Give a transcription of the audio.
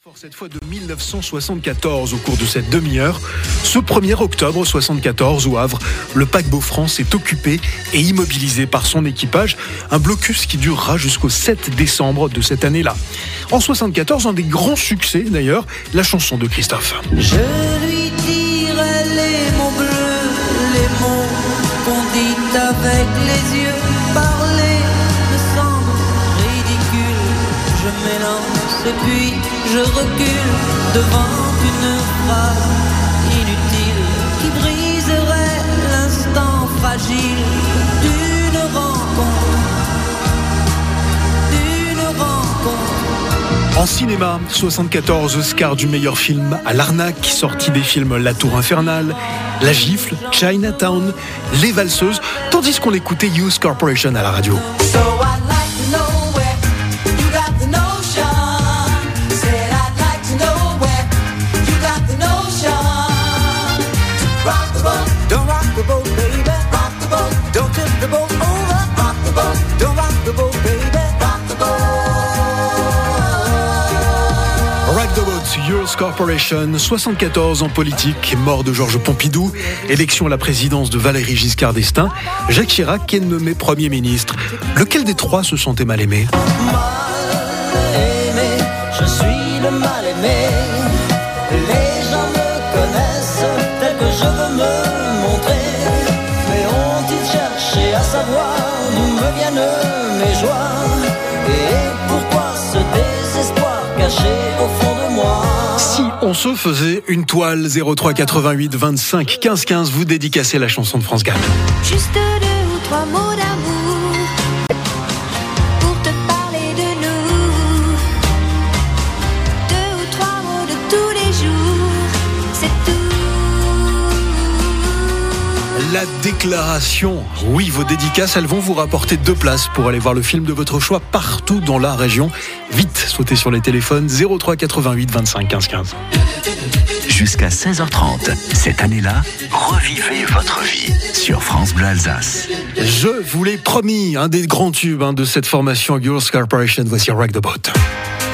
Cette fois de 1974 au cours de cette demi-heure. Ce 1er octobre 1974 au Havre, le paquebot France est occupé et immobilisé par son équipage. Un blocus qui durera jusqu'au 7 décembre de cette année-là. En 1974, un des grands succès d'ailleurs, la chanson de Christophe. Je lui dirai les mots bleus, les mots qu'on dit avec les yeux. Parler me semble ridicule. Je m'élance et puis je recule devant une phrase inutile qui briserait l'instant fragile d'une rencontre. En cinéma, 74 Oscars du meilleur film à l'arnaque, sortie des films La Tour Infernale, La Gifle, Chinatown, Les Valseuses, tandis qu'on écoutait Youth Corporation à la radio. Rock the Boat, Youth Corporation, 74 en politique, mort de Georges Pompidou, élection à la présidence de Valéry Giscard d'Estaing, Jacques Chirac est nommé Premier ministre. Lequel des trois se sentait mal aimé ? Mal aimé, je suis le mal aimé. Les gens me connaissent tel que je veux me montrer. Mais ont-ils cherché à savoir d'où me viennent mes joies? Et pourquoi ce désespoir caché au fond de moi? Si on se faisait une toile, 03 88 25 15 15, vous dédicacez la chanson de France Gall. Juste 2 ou 3 mots d'amour pour te parler de nous. 2 ou 3 mots de tous les jours, c'est tout. La déclaration. Oui, vos dédicaces, elles vont vous rapporter 2 places pour aller voir le film de votre choix partout dans la région. Vite, sautez sur les téléphones 03 88 25 15 15. Jusqu'à 16h30, cette année-là, revivez votre vie sur France Bleu Alsace. Je vous l'ai promis, un des grands tubes de cette formation Youth Corporation, voici Rock the Boat.